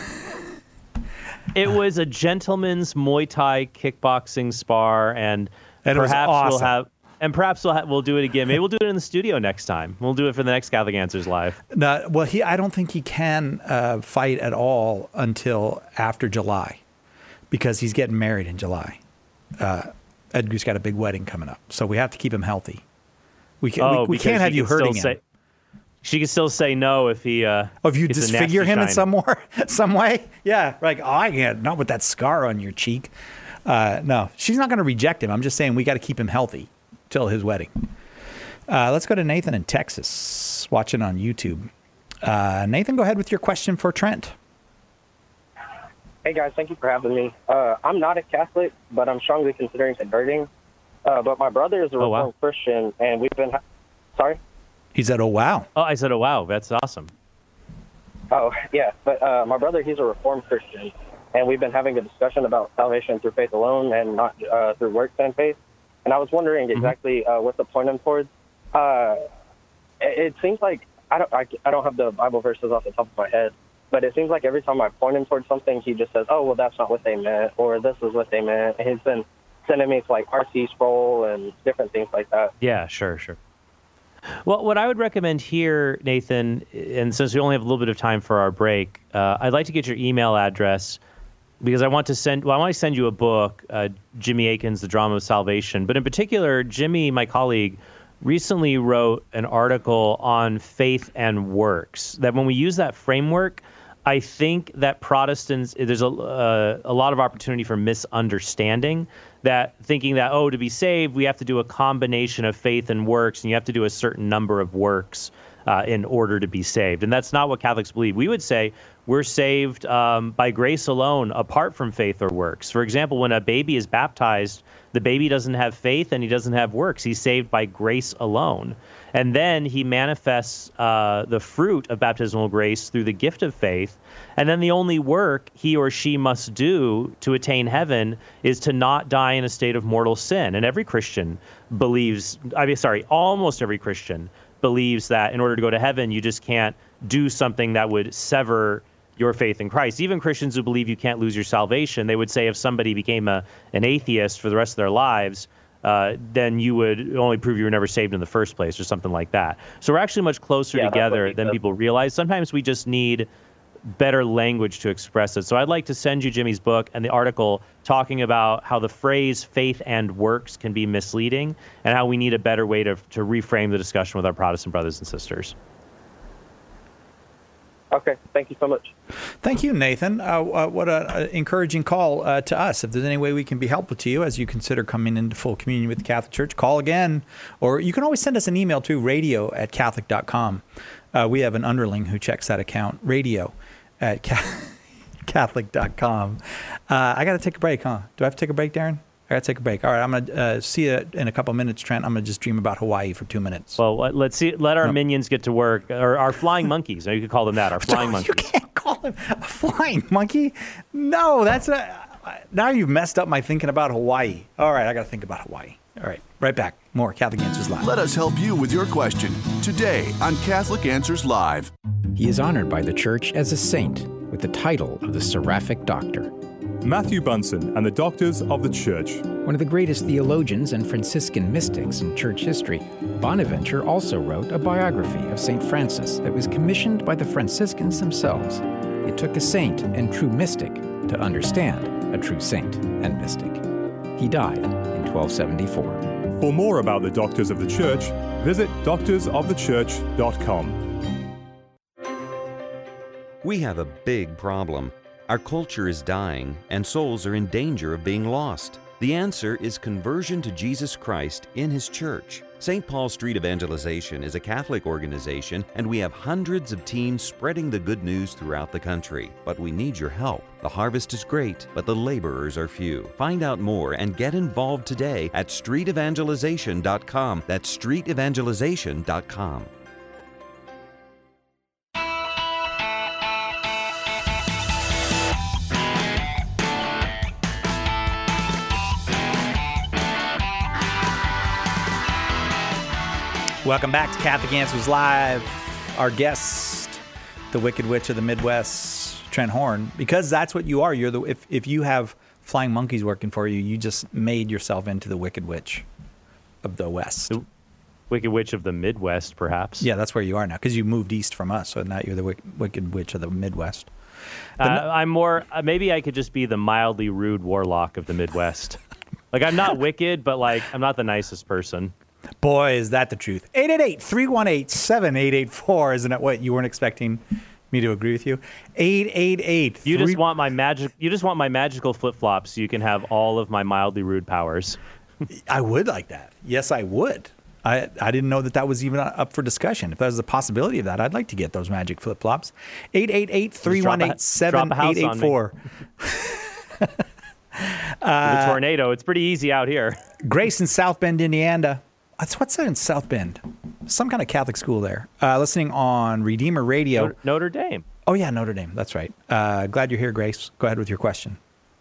It was a gentleman's Muay Thai kickboxing spar, and, And it was perhaps we'll awesome. have, and perhaps we'll ha- we'll do it again. Maybe we'll do it in the studio next time. We'll do it for the next Catholic Answers Live. no, well, he I don't think he can uh, fight at all until after July because he's getting married in July. Uh, Edgar's got a big wedding coming up, so we have to keep him healthy. We, can, Oh, we, we because can't have he you can still hurting him. say- She can still say no if he. Uh, Oh, if you gets a disfigure nasty him in shine. some more, some way, yeah, like oh, I can't, not with that scar on your cheek. Uh, no, she's not going to reject him. I'm just saying we got to keep him healthy till his wedding. Uh, let's go to Nathan in Texas, watching on YouTube. Uh, Nathan, go ahead with your question for Trent. Hey, guys. Thank you for having me. Uh, I'm not a Catholic, but I'm strongly considering converting. Uh, but my brother is a Oh, Reformed wow. Christian, and we've been... Ha- Sorry? He said, oh, wow. Oh, I said, oh, wow. That's awesome. Oh, yeah. But uh, my brother, he's a Reformed Christian, and we've been having a discussion about salvation through faith alone and not uh, through works and faith. And I was wondering exactly uh, what to point him towards. Uh, it, it seems like... I don't, I, I don't have the Bible verses off the top of my head, but it seems like every time I point him towards something, he just says, oh, well, that's not what they meant, or this is what they meant. And he's been sending me to, like, R C Sproul and different things like that. Yeah, sure, sure. Well, what I would recommend here, Nathan, and since we only have a little bit of time for our break, uh, I'd like to get your email address because I want to send. Well, I want to send you a book, uh, Jimmy Akin's The Drama of Salvation. But in particular, Jimmy, my colleague, recently wrote an article on faith and works. That when we use that framework, I think that Protestants, there's a uh, a lot of opportunity for misunderstanding. That thinking that, oh, to be saved, we have to do a combination of faith and works, and you have to do a certain number of works uh, in order to be saved. And that's not what Catholics believe. We would say we're saved um, by grace alone, apart from faith or works. For example, when a baby is baptized, the baby doesn't have faith and he doesn't have works. He's saved by grace alone. And then he manifests uh, the fruit of baptismal grace through the gift of faith. And then the only work he or she must do to attain heaven is to not die in a state of mortal sin. And every Christian believes, I mean, sorry, almost every Christian believes that in order to go to heaven, you just can't do something that would sever your faith in Christ. Even Christians who believe you can't lose your salvation, they would say if somebody became a an atheist for the rest of their lives, uh, then you would only prove you were never saved in the first place or something like that. So we're actually much closer Yeah, that's what together he than said. people realize. Sometimes we just need better language to express it. So I'd like to send you Jimmy's book and the article talking about how the phrase faith and works can be misleading and how we need a better way to to reframe the discussion with our Protestant brothers and sisters. Okay, thank you so much. Thank you, Nathan. Uh, uh, what an encouraging call uh, to us. If there's any way we can be helpful to you as you consider coming into full communion with the Catholic Church, call again. Or you can always send us an email to radio at catholic dot com. Uh, we have an underling who checks that account, radio at catholic dot com. Uh, I got to take a break, huh? Do I have to take a break, Darren? I got to take a break. All right, I'm going to uh, see you in a couple minutes, Trent. I'm going to just dream about Hawaii for two minutes. Well, let- let's see. Let our No. minions get to work, or our flying monkeys. Or you could call them that. Our flying monkeys. You can't call him a flying monkey. No, that's a. Now you've messed up my thinking about Hawaii. All right, I got to think about Hawaii. All right, right back. More Catholic Answers Live. Let us help you with your question today on Catholic Answers Live. He is honored by the Church as a saint with the title of the Seraphic Doctor. Matthew Bunson and the Doctors of the Church. One of the greatest theologians and Franciscan mystics in church history, Bonaventure also wrote a biography of Saint Francis that was commissioned by the Franciscans themselves. It took a saint and true mystic to understand a true saint and mystic. He died in twelve seventy-four. For more about the Doctors of the Church, visit doctors of the church dot com. We have a big problem. Our culture is dying, and souls are in danger of being lost. The answer is conversion to Jesus Christ in His church. Saint Paul Street Evangelization is a Catholic organization, and we have hundreds of teams spreading the good news throughout the country. But we need your help. The harvest is great, but the laborers are few. Find out more and get involved today at street evangelization dot com. That's street evangelization dot com. Welcome back to Catholic Answers Live. Our guest, the Wicked Witch of the Midwest, Trent Horn, because that's what you are. You're the if if you have flying monkeys working for you, you just made yourself into the Wicked Witch of the West. The Wicked Witch of the Midwest, perhaps. Yeah, that's where you are now, because you moved east from us, so now you're the wick, Wicked Witch of the Midwest. Uh, I'm more. Uh, maybe I could just be the mildly rude warlock of the Midwest. Like I'm not wicked, but like I'm not the nicest person. Boy, is that the truth. eight eight eight, three one eight, seven eight eight four. Isn't that what you weren't expecting me to agree with you? eight eight eight. You just want my magic. You just want my magical flip flops, so you can have all of my mildly rude powers. I would like that. Yes, I would. I, I didn't know that that was even up for discussion. If there's a possibility of that, I'd like to get those magic flip-flops. eight eight eight, three one eight, seven eight eight four. uh, the tornado. It's pretty easy out here. Grace in South Bend, Indiana. That's what's that in South Bend? Some kind of Catholic school there. Uh, listening on Redeemer Radio. Notre, Notre Dame. Oh, yeah, Notre Dame. That's right. Uh, glad you're here, Grace. Go ahead with your question.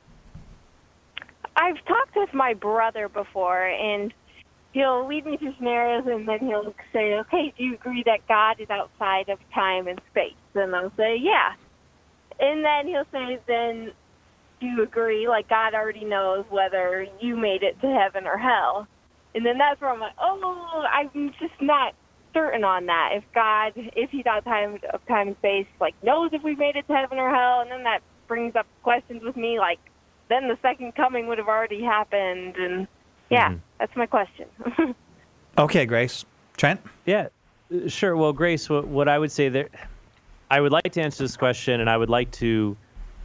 I've talked with my brother before, and he'll lead me through scenarios, and then he'll say, okay, do you agree that God is outside of time and space? And I'll say, yeah. And then he'll say, then do you agree, like God already knows whether you made it to heaven or hell? And then that's where I'm like, oh, I'm just not certain on that. If God, if he's outside of time and space, like knows if we made it to heaven or hell, and then that brings up questions with me, like then the second coming would have already happened. And yeah, mm-hmm. That's my question. Okay, Grace. Trent? Yeah, sure. Well, Grace, what, what I would say there, I would like to answer this question, and I would like to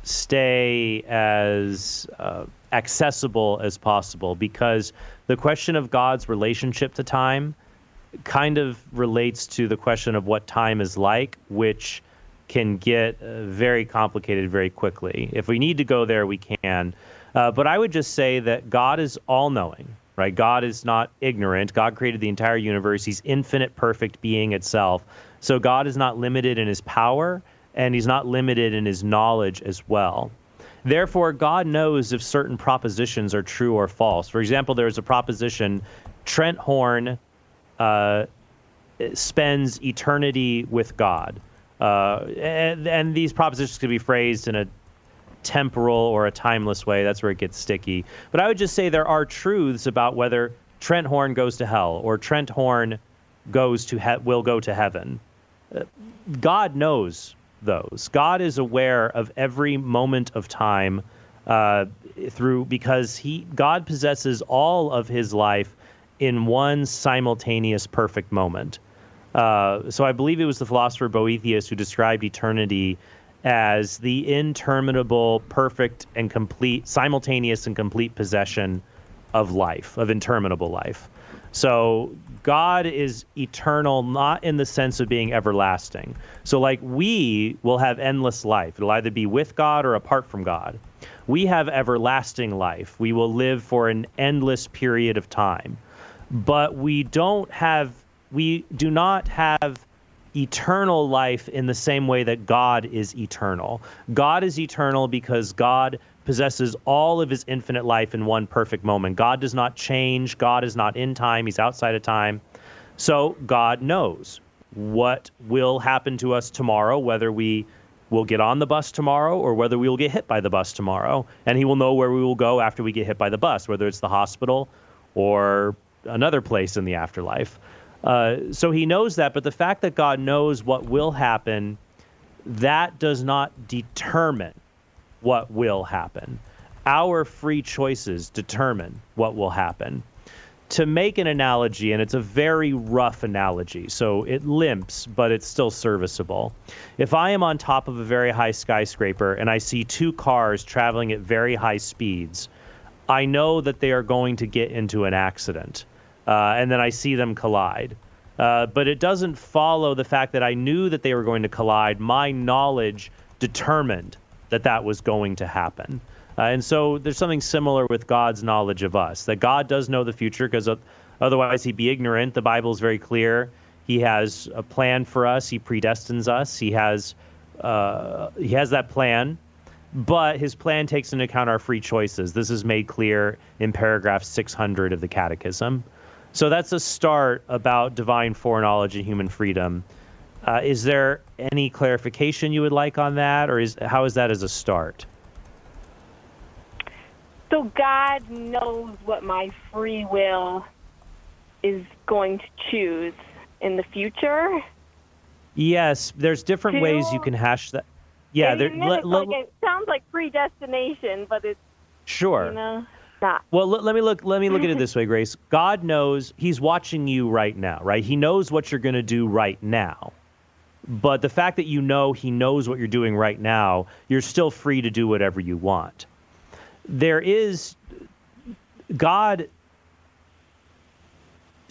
stay as uh, accessible as possible, because the question of God's relationship to time kind of relates to the question of what time is like, which can get uh, very complicated very quickly. If we need to go there, we can. Uh, but I would just say that God is all-knowing, right? God is not ignorant. God created the entire universe. He's infinite, perfect being itself. So God is not limited in his power, and he's not limited in his knowledge as well. Therefore, God knows if certain propositions are true or false. For example, there's a proposition, Trent Horn uh, spends eternity with God. Uh, and, and these propositions could be phrased in a temporal or a timeless way. That's where it gets sticky. But I would just say there are truths about whether Trent Horn goes to hell or Trent Horn goes to he- will go to heaven. Uh, God knows those. God is aware of every moment of time uh, through because he God possesses all of his life in one simultaneous perfect moment. Uh, so I believe it was the philosopher Boethius who described eternity as the interminable, perfect, and complete, simultaneous and complete possession of life, of interminable life. So God is eternal, not in the sense of being everlasting. So like we will have endless life. It'll either be with God or apart from God. We have everlasting life. We will live for an endless period of time. But we don't have, we do not have eternal life in the same way that God is eternal. God is eternal because God possesses all of his infinite life in one perfect moment. God does not change. God is not in time. He's outside of time. So God knows what will happen to us tomorrow, whether we will get on the bus tomorrow or whether we will get hit by the bus tomorrow. And he will know where we will go after we get hit by the bus, whether it's the hospital or another place in the afterlife. Uh, so he knows that, but the fact that God knows what will happen, that does not determine what will happen. Our free choices determine what will happen. To make an analogy, and it's a very rough analogy, so it limps, but it's still serviceable. If I am on top of a very high skyscraper and I see two cars traveling at very high speeds, I know that they are going to get into an accident. Uh, and then I see them collide. Uh, but it doesn't follow the fact that I knew that they were going to collide. My knowledge determined that that was going to happen. Uh, and so there's something similar with God's knowledge of us, that God does know the future because otherwise he'd be ignorant. The Bible is very clear. He has a plan for us. He predestines us. He has, uh, he has that plan. But his plan takes into account our free choices. This is made clear in paragraph six hundred of the Catechism. So that's a start about divine foreknowledge and human freedom. Uh, is there any clarification you would like on that, or is how is that as a start? So God knows what my free will is going to choose in the future? Yes, there's different Two? ways you can hash that. Yeah, there, le, le, like it sounds like predestination, but it's sure. You know, not. Well, let, let me look. Let me look at it this way, Grace. God knows. He's watching you right now, right? He knows what you're going to do right now. But the fact that you know He knows what you're doing right now, you're still free to do whatever you want. There is God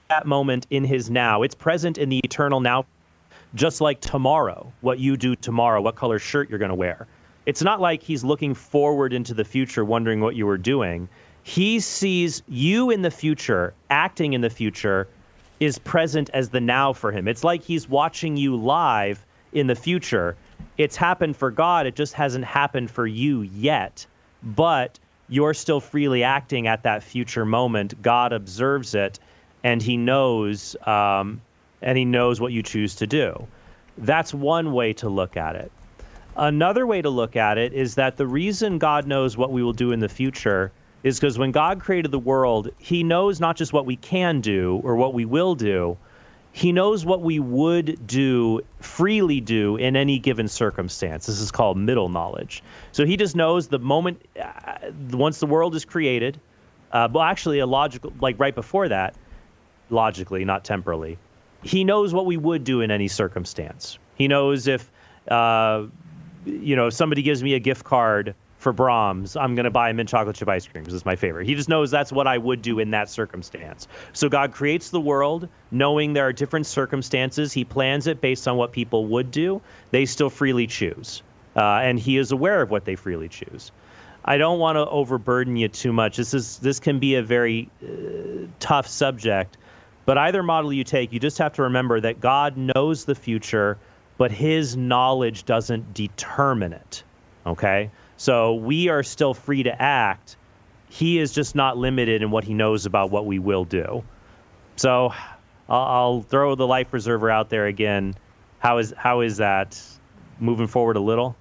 that moment in his now. It's present in the eternal now, just like tomorrow, what you do tomorrow, what color shirt you're going to wear. It's not like he's looking forward into the future, wondering what you were doing. He sees you in the future, acting in the future, is present as the now for him. It's like he's watching you live in the future. It's happened for God. It just hasn't happened for you yet. But you're still freely acting at that future moment. God observes it, and he knows, um, and he knows what you choose to do. That's one way to look at it. Another way to look at it is that the reason God knows what we will do in the future is because when God created the world, he knows not just what we can do or what we will do, he knows what we would do, freely do in any given circumstance. This is called middle knowledge. So he just knows the moment, uh, once the world is created, uh, well, actually, a logical, like right before that, logically, not temporally, he knows what we would do in any circumstance. He knows if, uh, you know, if somebody gives me a gift card for Brahms, I'm going to buy a mint chocolate chip ice cream because it's my favorite. He just knows that's what I would do in that circumstance. So God creates the world knowing there are different circumstances. He plans it based on what people would do. They still freely choose. Uh, and he is aware of what they freely choose. I don't want to overburden you too much. This is this can be a very uh, tough subject. But either model you take, you just have to remember that God knows the future, but his knowledge doesn't determine it. Okay? So we are still free to act. He is just not limited in what he knows about what we will do. So I'll, I'll throw the life preserver out there again. How is how is that moving forward a little?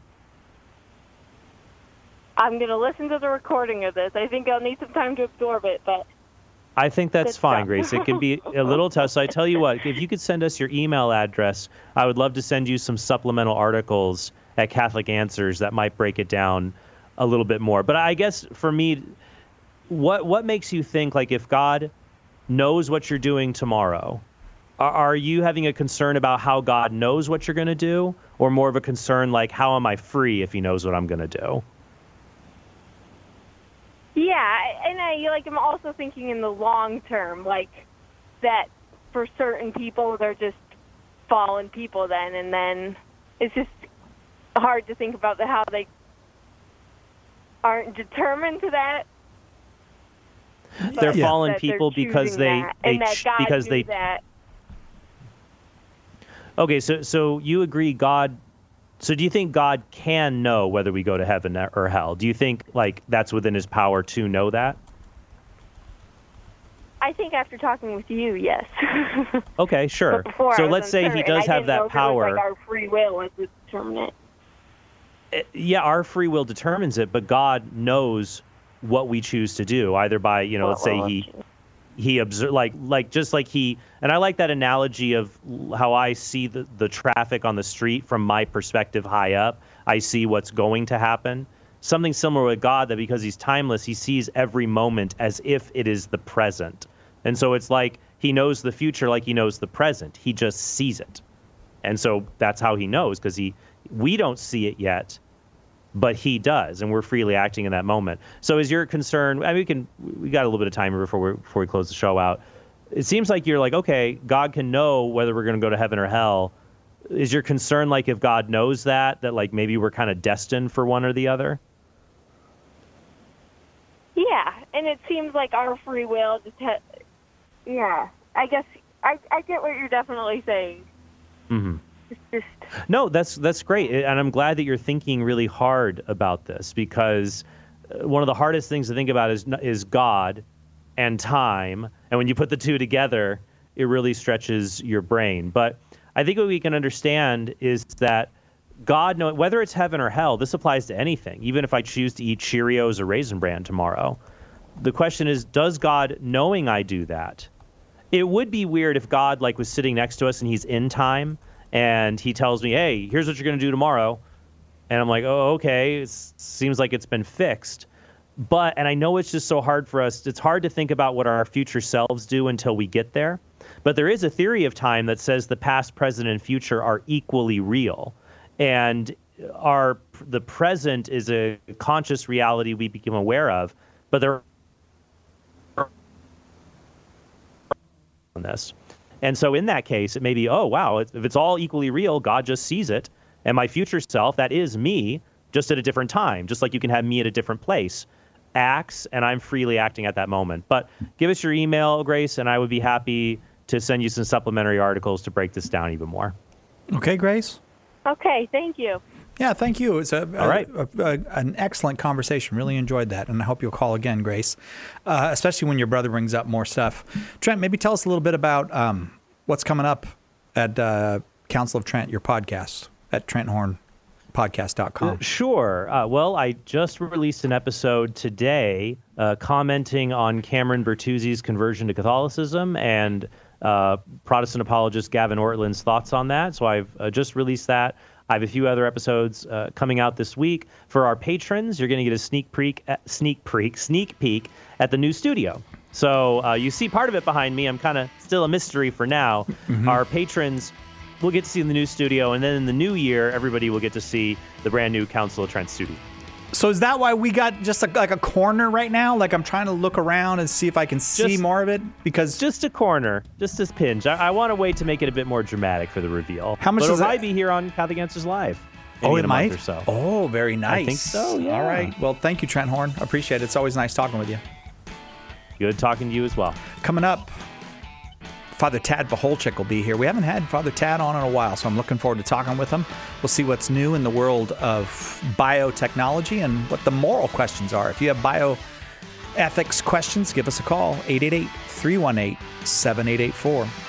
I'm going to listen to the recording of this. I think I'll need some time to absorb it, but I think that's Good fine, stuff. Grace. It can be a little tough. So I tell you what, if you could send us your email address, I would love to send you some supplemental articles at Catholic Answers that might break it down a little bit more. But I guess for me, what what makes you think, like, if God knows what you're doing tomorrow, are, are you having a concern about how God knows what you're going to do, or more of a concern like, how am I free if he knows what I'm going to do? yeah, and I like I'm also thinking in the long term, like that for certain people they're just fallen people then, and then it's just hard to think about the, how they aren't determined to that. They're but fallen that they're people because choosing they, that, they and that ch- God because knew they that. Okay, so so you agree God so do you think God can know whether we go to heaven or hell? Do you think like that's within his power to know that? I think after talking with you, yes. Okay, sure. But before, So I was let's say he uncertain. does I have didn't know that if it was, power. like our free will was to determine it. Yeah, our free will determines it, but God knows what we choose to do, either by, you know, Well, let's say well, he he observe like like just like he and I like that analogy of how I see the, the traffic on the street from my perspective high up. I see what's going to happen. Something similar with God, that because he's timeless, he sees every moment as if it is the present. And so it's like he knows the future like he knows the present. He just sees it. And so that's how he knows, because he we don't see it yet, but he does, and we're freely acting in that moment. So is your concern, I mean, we can, we got a little bit of time here before we before we close the show out. It seems like you're like, okay, God can know whether we're going to go to heaven or hell. Is your concern like if God knows that, that like maybe we're kind of destined for one or the other? Yeah, and it seems like our free will just ha- yeah, I guess I, I get what you're definitely saying. Mm-hmm. It's just No, that's that's great, and I'm glad that you're thinking really hard about this, because one of the hardest things to think about is is God and time, and when you put the two together, it really stretches your brain. But I think what we can understand is that God knows, whether it's heaven or hell, this applies to anything. Even if I choose to eat Cheerios or Raisin Bran tomorrow, the question is, does God, knowing I do that? It would be weird if God like was sitting next to us and he's in time, and he tells me, hey, here's what you're going to do tomorrow. And I'm like, oh, okay. It seems like it's been fixed. But, and I know it's just so hard for us. It's hard to think about what our future selves do until we get there. But there is a theory of time that says the past, present, and future are equally real. And our the present is a conscious reality we become aware of. But there this. And so in that case, it may be, oh, wow, if it's all equally real, God just sees it. And my future self, that is me, just at a different time, just like you can have me at a different place, acts, and I'm freely acting at that moment. But give us your email, Grace, and I would be happy to send you some supplementary articles to break this down even more. Okay, Grace? Okay, thank you. Yeah, thank you. It's a, All right. a, a, a, an excellent conversation. Really enjoyed that, and I hope you'll call again, Grace, uh, especially when your brother brings up more stuff. Trent, maybe tell us a little bit about um, what's coming up at uh, Council of Trent, your podcast, at trent horn podcast dot com. Sure. Uh, well, I just released an episode today uh, commenting on Cameron Bertuzzi's conversion to Catholicism and uh, Protestant apologist Gavin Ortland's thoughts on that. So I've uh, just released that. I have a few other episodes uh, coming out this week. For our patrons, you're going to get a sneak peek, sneak peek, sneak peek at the new studio. So uh, you see part of it behind me. I'm kind of still a mystery for now. Mm-hmm. Our patrons will get to see the new studio, and then in the new year, everybody will get to see the brand new Council of Trent studio. So is that why we got just a, like a corner right now? Like I'm trying to look around and see if I can see just, more of it? Because just a corner, just this pinch. I, I want a way to make it a bit more dramatic for the reveal. How much but does it'll it might be here on Catholic Answers Live? Oh, it a might? Month or so. Oh, very nice. I think so, yeah. All right. Well, thank you, Trent Horn. Appreciate it. It's always nice talking with you. Good talking to you as well. Coming up, Father Tad Baholchik will be here. We haven't had Father Tad on in a while, so I'm looking forward to talking with him. We'll see what's new in the world of biotechnology and what the moral questions are. If you have bioethics questions, give us a call, eight eight eight, three one eight, seven eight eight four.